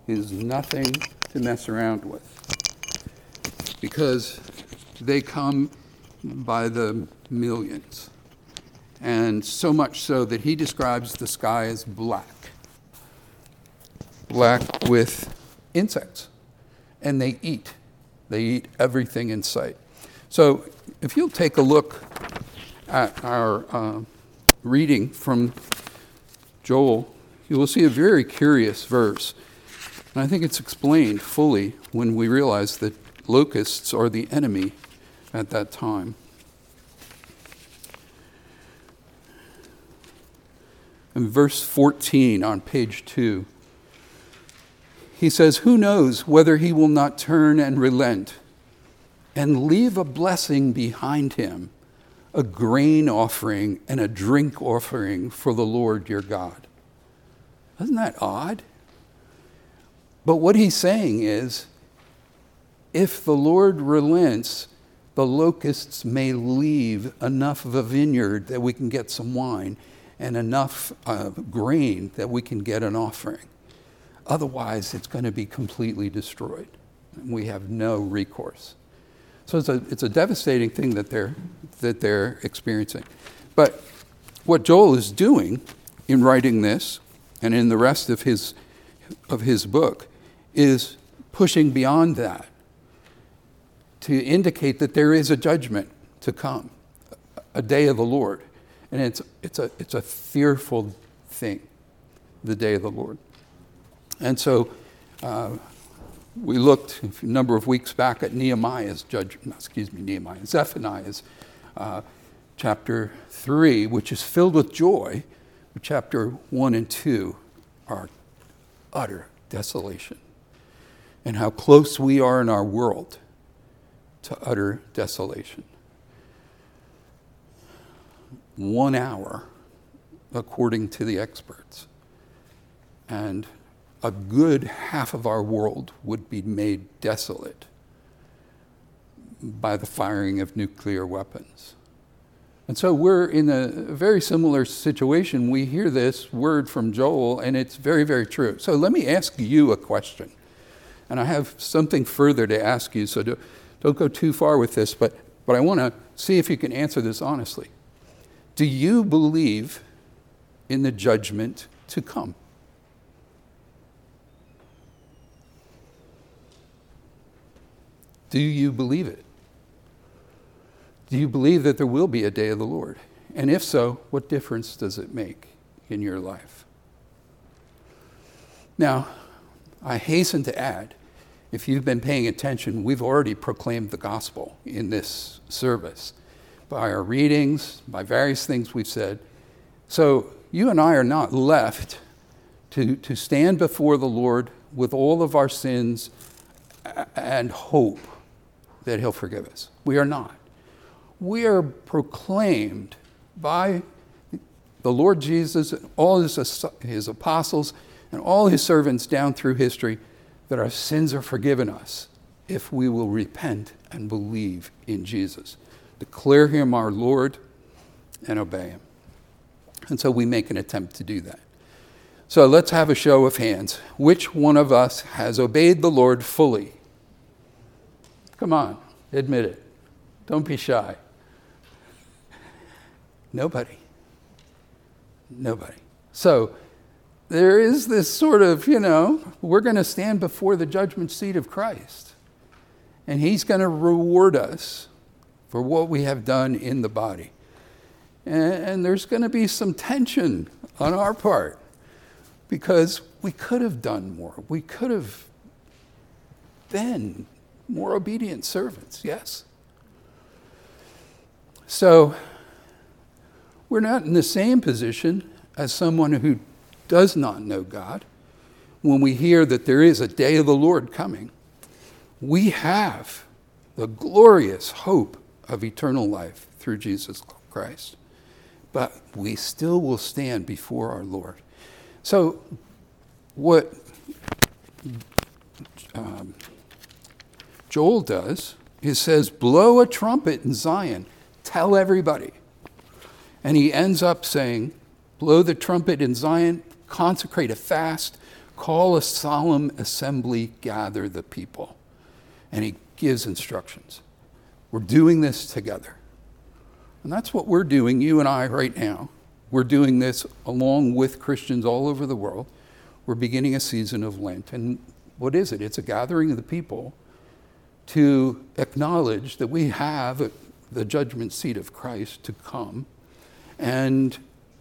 is nothing to mess around with, because they come by the millions. And so much so that he describes the sky as black with insects. And they eat everything in sight. So if you'll take a look at our reading from Joel, you will see a very curious verse. And I think it's explained fully when we realize that locusts are the enemy at that time. In verse 14 on page 2, he says, "Who knows whether he will not turn and relent and leave a blessing behind him, a grain offering and a drink offering for the Lord your God." Isn't that odd? But what he's saying is, if the Lord relents, the locusts may leave enough of a vineyard that we can get some wine and enough grain that we can get an offering. Otherwise, it's going to be completely destroyed. We have no recourse. So it's a devastating thing that they're experiencing. But what Joel is doing in writing this and in the rest of his book is pushing beyond that to indicate that there is a judgment to come, a day of the Lord. And it's a fearful thing, the day of the Lord. And so we looked a number of weeks back at Zephaniah's chapter 3, which is filled with joy. But chapter 1 and 2 are utter desolation. And how close we are in our world to utter desolation. 1 hour, according to the experts. And a good half of our world would be made desolate by the firing of nuclear weapons. And so we're in a very similar situation. We hear this word from Joel, and it's very, very true. So let me ask you a question. And I have something further to ask you, so don't go too far with this, but I want to see if you can answer this honestly. Do you believe in the judgment to come? Do you believe it? Do you believe that there will be a day of the Lord? And if so, what difference does it make in your life? Now, I hasten to add, if you've been paying attention, we've already proclaimed the gospel in this service by our readings, by various things we've said. So you and I are not left to stand before the Lord with all of our sins and hope that he'll forgive us. We are not. We are proclaimed by the Lord Jesus, all his apostles, and all his servants down through history, that our sins are forgiven us if we will repent and believe in Jesus. Declare him our Lord and obey him. And so we make an attempt to do that. So let's have a show of hands. Which one of us has obeyed the Lord fully? Come on, admit it. Don't be shy. Nobody. So there is this sort of, we're going to stand before the judgment seat of Christ. And he's going to reward us for what we have done in the body. And there's going to be some tension on our part because we could have done more. We could have been more obedient servants, yes? So we're not in the same position as someone who does not know God. When we hear that there is a day of the Lord coming, we have the glorious hope of eternal life through Jesus Christ. But we still will stand before our Lord. So what Joel does is says, blow a trumpet in Zion, tell everybody. And he ends up saying, blow the trumpet in Zion, consecrate a fast, Call a solemn assembly, gather the people. And he gives instructions. We're doing this together. And that's what we're doing, you and I, right now. We're doing this along with Christians all over the world. We're beginning a season of Lent. And what is it? It's a gathering of the people to acknowledge that we have the judgment seat of Christ to come and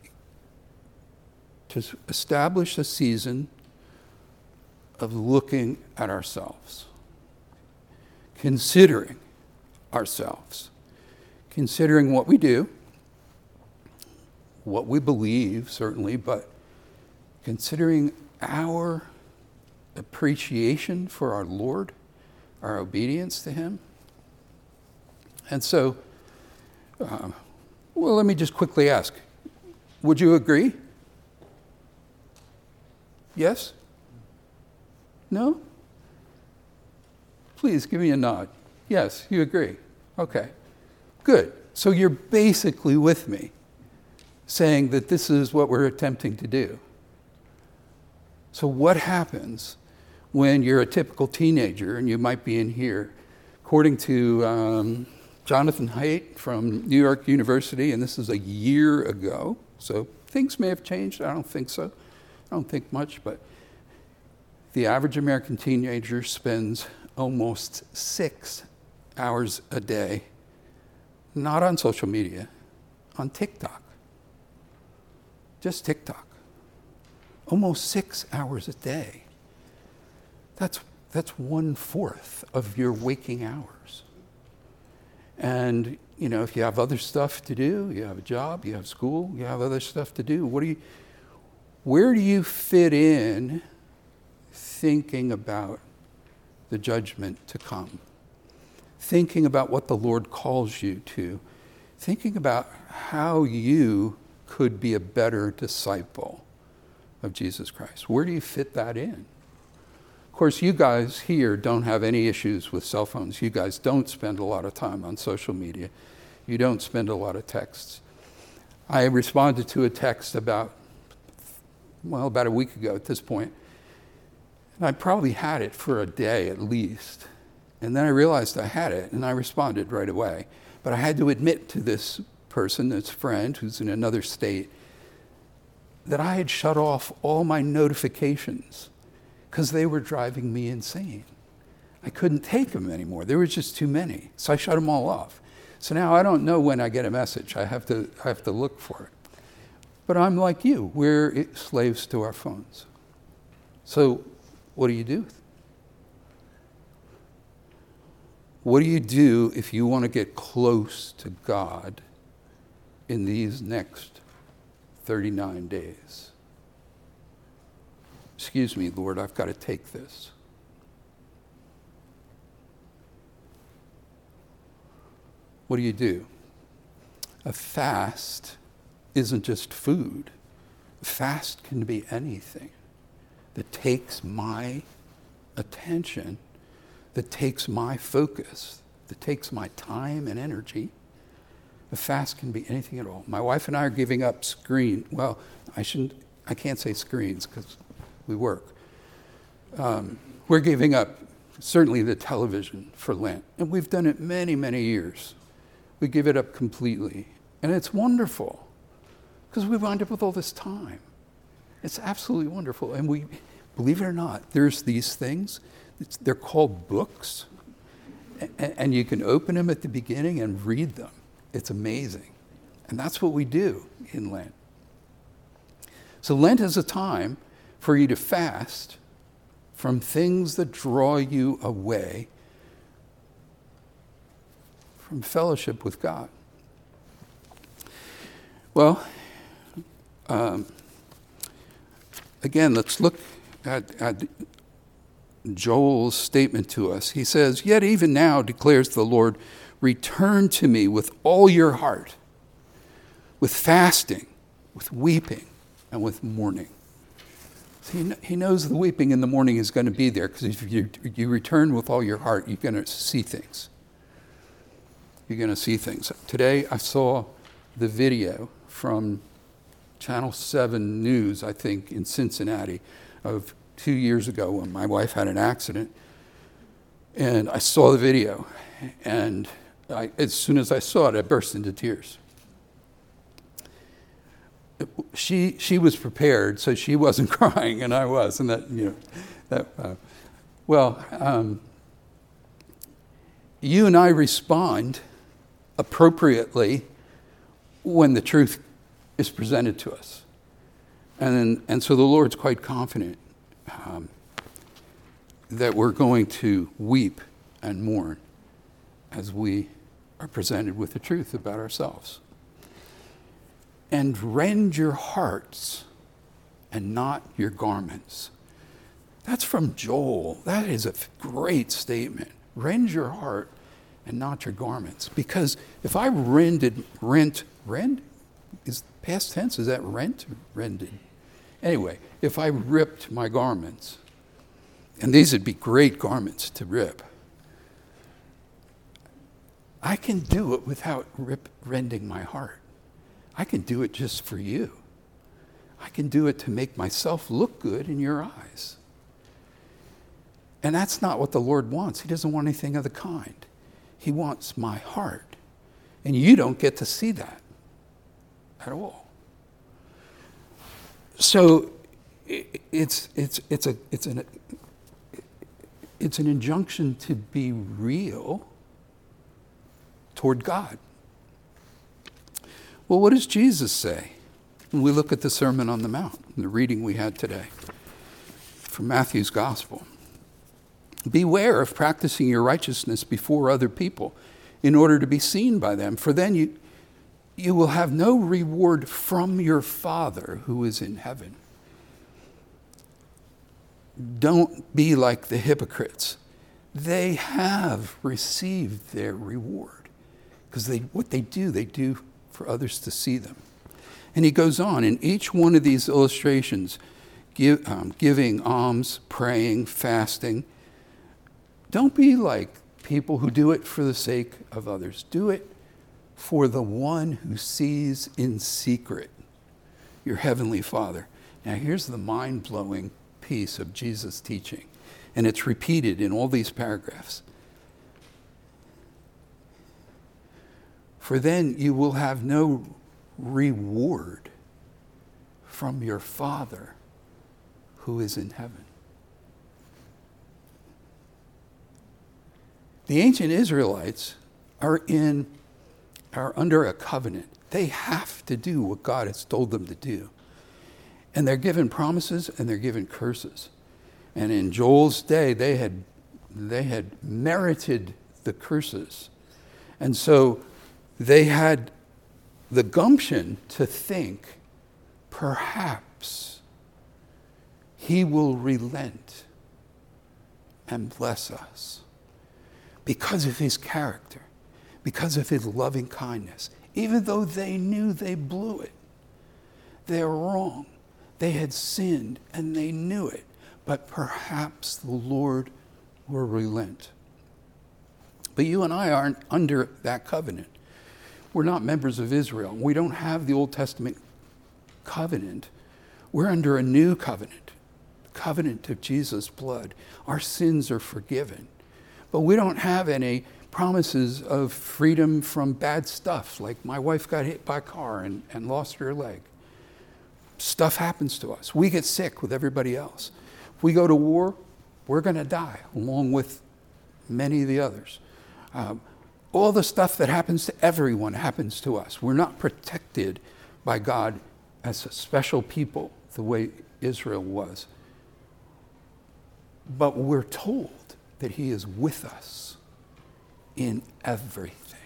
to establish a season of looking at ourselves, considering ourselves, considering what we do, what we believe, certainly, but considering our appreciation for our Lord, our obedience to him. And so, let me just quickly ask, would you agree? Yes? No? Please give me a nod. Yes, you agree. Okay, good. So you're basically with me, saying that this is what we're attempting to do. So what happens when you're a typical teenager, and you might be in here? According to Jonathan Haidt from New York University, and this is a year ago, so things may have changed. I don't think so. I don't think much, but the average American teenager spends almost 6 hours a day, not on social media, on TikTok. Just TikTok. Almost 6 hours a day. That's 1/4 of your waking hours. And, if you have other stuff to do, you have a job, you have school, you have other stuff to do, where do you fit in thinking about the judgment to come? Thinking about what the Lord calls you to, thinking about how you could be a better disciple of Jesus Christ. Where do you fit that in? Of course, you guys here don't have any issues with cell phones. You guys don't spend a lot of time on social media. You don't spend a lot of texts. I responded to a text about a week ago at this point, and I probably had it for a day at least. And then I realized I had it, and I responded right away. But I had to admit to this person, this friend who's in another state, that I had shut off all my notifications because they were driving me insane. I couldn't take them anymore. There were just too many. So I shut them all off. So now I don't know when I get a message. I have to look for it. But I'm like you. We're slaves to our phones. So what do you do? What do you do if you want to get close to God in these next 39 days? Excuse me, Lord, I've got to take this. What do you do? A fast isn't just food. A fast can be anything that takes my attention, that takes my focus, that takes my time and energy. A fast can be anything at all. My wife and I are giving up I can't say screens because we work. We're giving up certainly the television for Lent. And we've done it many, many years. We give it up completely. And it's wonderful because we wind up with all this time. It's absolutely wonderful. And we, believe it or not, there's these things. They're called books. And you can open them at the beginning and read them. It's amazing. And that's what we do in Lent. So Lent is a time for you to fast from things that draw you away from fellowship with God. Well, again, let's look at Joel's statement to us. He says, "Yet even now, declares the Lord, return to me with all your heart, with fasting, with weeping, and with mourning." So he knows the weeping in the morning is going to be there, because if you return with all your heart, you're going to see things. You're going to see things. Today I saw the video from Channel 7 News, I think, in Cincinnati, of 2 years ago when my wife had an accident, and I saw the video, and as soon as I saw it, I burst into tears. She was prepared, so she wasn't crying, and I was, and you and I respond appropriately when the truth is presented to us. And so the Lord's quite confident that we're going to weep and mourn as we are presented with the truth about ourselves. And rend your hearts and not your garments. That's from Joel. That is a great statement. Rend your heart and not your garments. Because if I rend is past tense, is that rent? Rended. Anyway, if I ripped my garments, and these would be great garments to rip, I can do it without rending my heart. I can do it just for you. I can do it to make myself look good in your eyes. And that's not what the Lord wants. He doesn't want anything of the kind. He wants my heart. And you don't get to see that at all. So it's an injunction to be real toward God. Well, what does Jesus say when we look at the Sermon on the Mount, the reading we had today from Matthew's Gospel? Beware of practicing your righteousness before other people in order to be seen by them, for then you will have no reward from your Father who is in heaven. Don't be like the hypocrites. They have received their reward, because what they do for others to see them. And he goes on, in each one of these illustrations, giving alms, praying, fasting. Don't be like people who do it for the sake of others. Do it for the one who sees in secret, your heavenly Father. Now here's the mind-blowing piece of Jesus' teaching, and it's repeated in all these paragraphs. For then you will have no reward from your Father who is in heaven. The ancient Israelites are under a covenant. They have to do what God has told them to do. And they're given promises and they're given curses. And in Joel's day, they had merited the curses. And so they had the gumption to think, perhaps he will relent and bless us because of his character, because of his loving kindness. Even though they knew they blew it, they're wrong. They had sinned and they knew it, but perhaps the Lord will relent. But you and I aren't under that covenant. We're not members of Israel. We don't have the Old Testament covenant. We're under a new covenant, the covenant of Jesus' blood. Our sins are forgiven. But we don't have any promises of freedom from bad stuff, like my wife got hit by a car and lost her leg. Stuff happens to us. We get sick with everybody else. If we go to war, we're going to die, along with many of the others. All the stuff that happens to everyone happens to us. We're not protected by God as a special people the way Israel was. But we're told that he is with us in everything.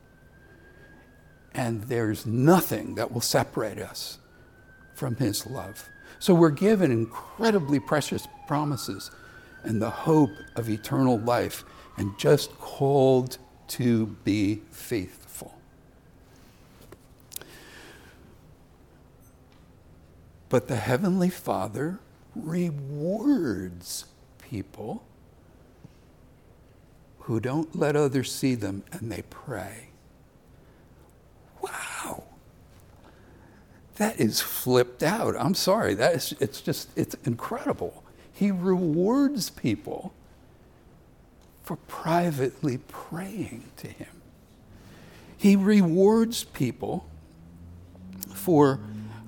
And there's nothing that will separate us from his love. So we're given incredibly precious promises and the hope of eternal life, and just called to be faithful. But the Heavenly Father rewards people who don't let others see them and they pray. Wow. That is flipped out. I'm sorry. It's incredible. He rewards people for privately praying to him. He rewards people for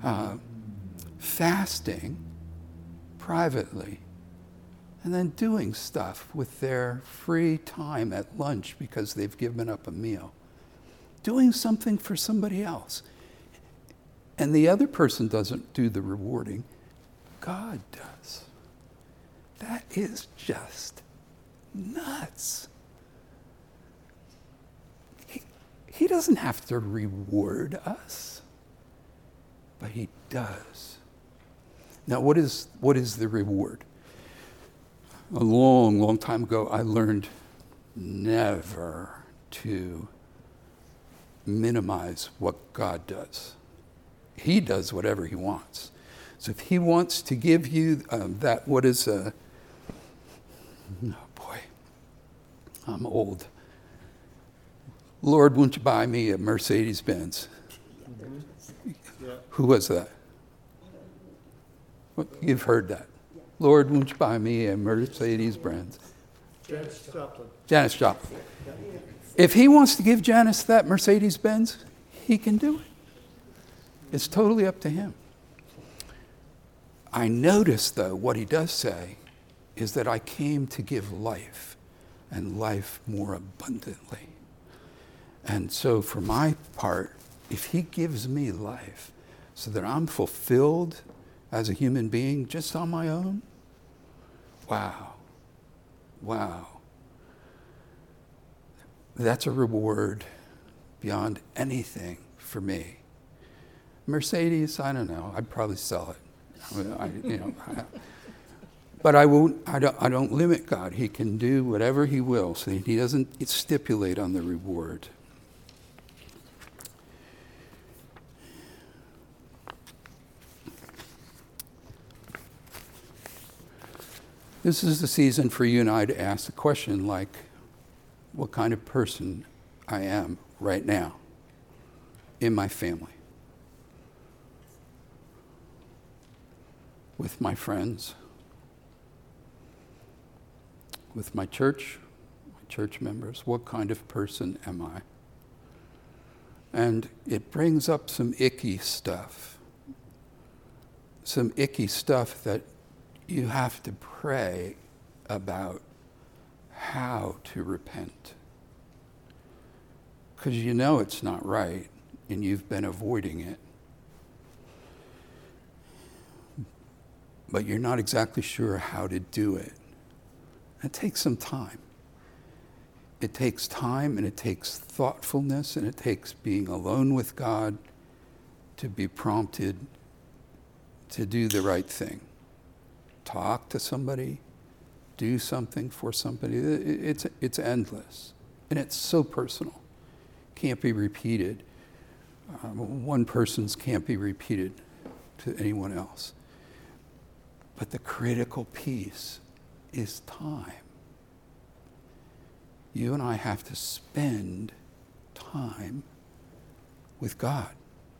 fasting privately and then doing stuff with their free time at lunch because they've given up a meal. Doing something for somebody else. And the other person doesn't do the rewarding. God does. That is just nuts. He doesn't have to reward us, but he does. Now, what is the reward? A long, long time ago, I learned never to minimize what God does. He does whatever he wants. So if he wants to give you that, what is a, oh boy, I'm old. Lord, won't you buy me a Mercedes-Benz? Yeah. Who was that? Well, you've heard that. Lord, won't you buy me a Mercedes-Benz? Janis Joplin. Janis Joplin. If he wants to give Janis that Mercedes-Benz, he can do it. It's totally up to him. I notice, though, what he does say is that I came to give life, and life more abundantly. And so for my part, if he gives me life so that I'm fulfilled as a human being just on my own, wow. That's a reward beyond anything for me. Mercedes, I don't know. I'd probably sell it. But I won't. I don't limit God. He can do whatever he will. So he doesn't stipulate on the reward. This is the season for you and I to ask a question like, what kind of person I am right now in my family, with my friends, with my church members. What kind of person am I? And it brings up some icky stuff that you have to pray about how to repent. Because you know it's not right, and you've been avoiding it. But you're not exactly sure how to do it. It takes some time. It takes time, and it takes thoughtfulness, and it takes being alone with God to be prompted to do the right thing. Talk to somebody, do something for somebody. It's endless, and it's so personal. Can't be repeated. One person's can't be repeated to anyone else. But the critical piece is time. You and I have to spend time with God.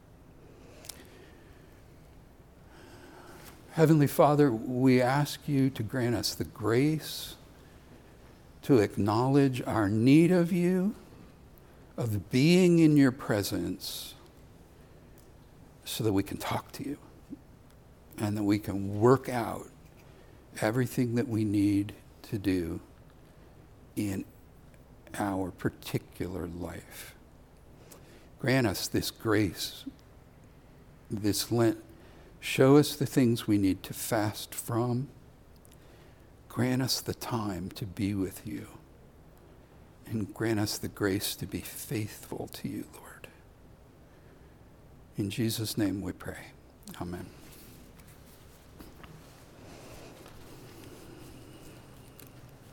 Heavenly Father, we ask you to grant us the grace to acknowledge our need of you, of being in your presence, so that we can talk to you and that we can work out everything that we need to do in our particular life. Grant us this grace, this Lent. Show us the things we need to fast from. Grant us the time to be with you. And grant us the grace to be faithful to you, Lord. In Jesus' name we pray. Amen.